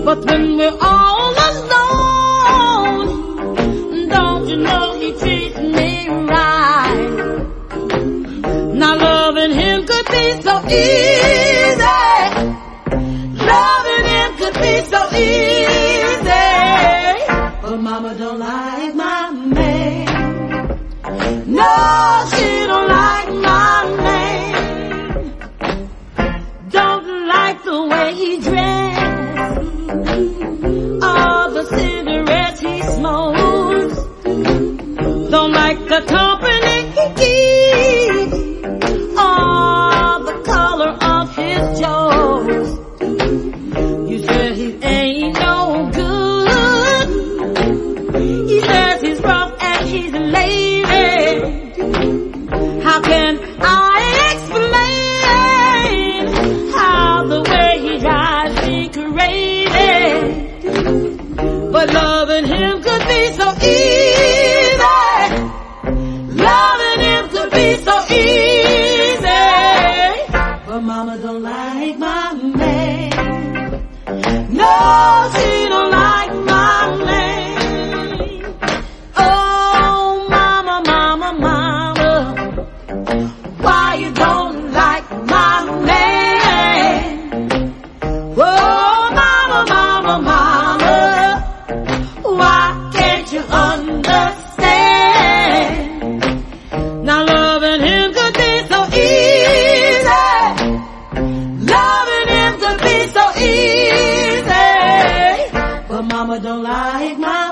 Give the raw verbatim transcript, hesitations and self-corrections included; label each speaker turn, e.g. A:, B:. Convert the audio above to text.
A: But when we're all alone, don't you know he treats me right? Now loving him could be so easy. Loving him could be so easy. But mama don't like my man. No, she don't like my man. Don't like the way he dressed, all the cigarettes he smokes. Don't like the company he keeps, all the color of his jokes. You said he ain't no good. He says he's rough and he's lazy. How can I explain how the way he drives me crazy? But loving him could be so easy. Loving him could be so easy. But mama don't like my man. No, she don't like my man. Oh, mama, mama, mama, why you don't like my man? Oh, mama, mama, mama, why can't you understand? Now loving him could be so easy. Loving him could be so easy. But mama don't like my